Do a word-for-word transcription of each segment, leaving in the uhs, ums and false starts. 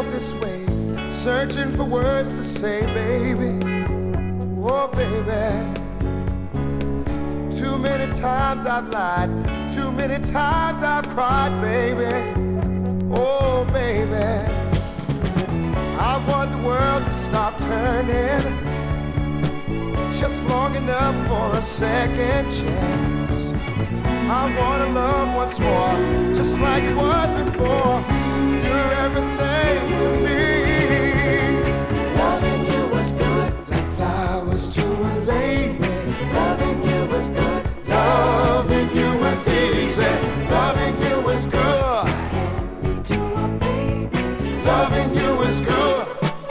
myself this way, searching for words to say, baby. Oh, baby. Too many times I've lied, too many times I've cried, baby. Oh, baby. I want the world to stop turning just long enough for a second chance. I wanna love once more, just like it was before. You're everything to me. Loving you was good, like flowers to a lady. loving you was good, Loving you was easy. Loving you was good. candy to a baby. Loving you was good.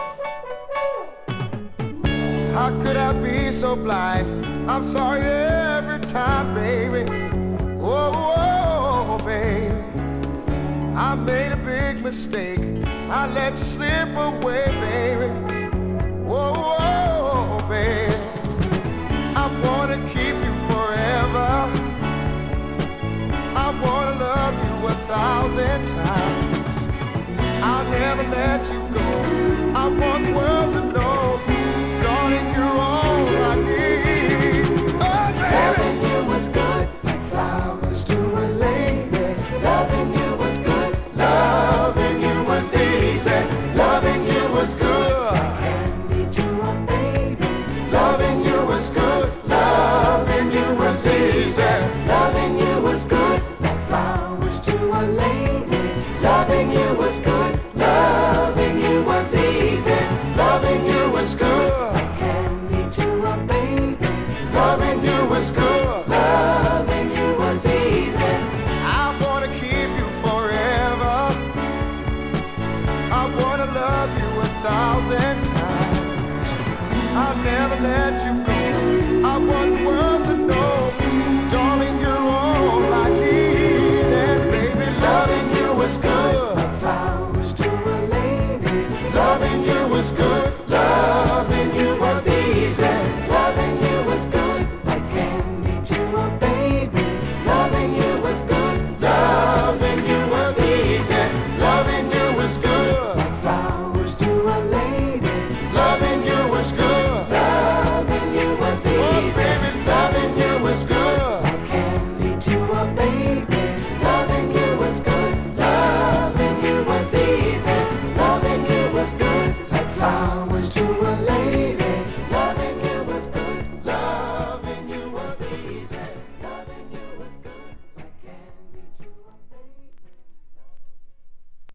How could I be so blind? I'm sorry every time, baby. Oh, oh, baby. I made a big mistake. I let you slip away, baby. Oh, oh, baby. I wanna keep you forever. I wanna love you a thousand times. I'll never let you go. I want the world to know, darling, you're all I need. Oh, baby. Loving you was good, Like flowers to a lady. loving you was good, Loving you was easy. Loving you was good. candy to a baby. Loving you was good. Loving you was easy. Loving you was good, like flowers to a lady. Loving you was good, loving you was easy. Loving you was good. Candy to a baby. Loving you was good.